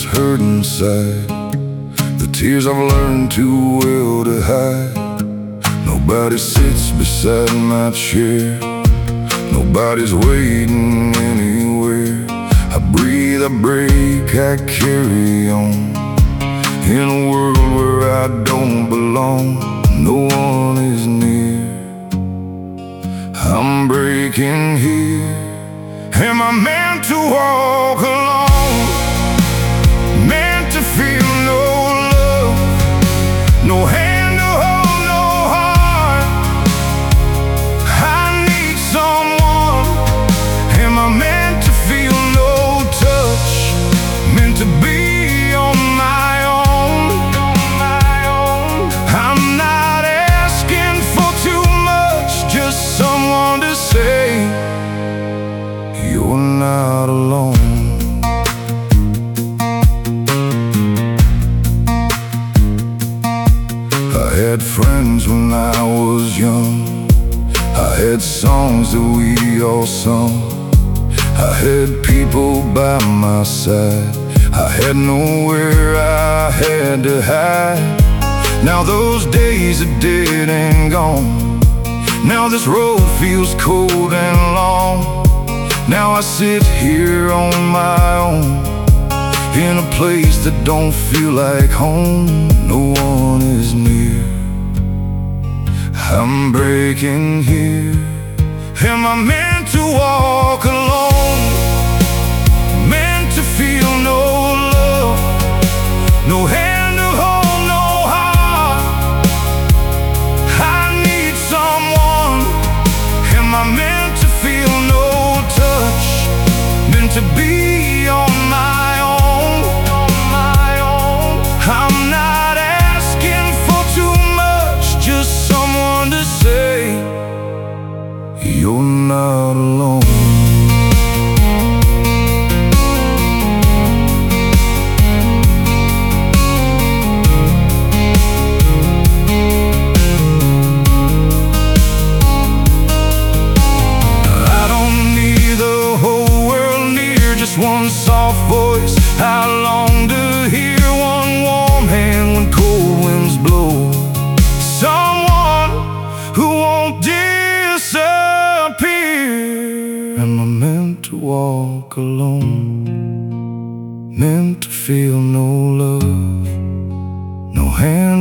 hurt inside, the tears I've learned too well to hide. Nobody sits beside my chair, nobody's waiting anywhere. I breathe, I break, I carry on, in a world where I don't belong. No one is near. I'm breaking here. Am I meant to walk alone? Meant to feel no love, no hand to hold, no heart. I need someone. Am I meant to feel no touch? Meant to be on my own? I'm not asking for too much, just someone to say you're not alone. I had friends when I was young, I had songs that we all sung, I had people by my side, I had nowhere I had to hide. Now those days are dead and gone, now this road feels cold and long. Now I sit here on my own, in a place that don't feel like home. No one is near. I'm breaking here. Am I meant to walk alone? Meant to feel no love, no hand to hold, no heart. I need someone. Am I meant to feel no touch? Meant to be on my own? I'm not asking for too much, just someone to say you're not alone. One soft voice I long to hear, one warm hand when cold winds blow. Someone who won't disappear. Am I meant to walk alone? Meant to feel no love, no hand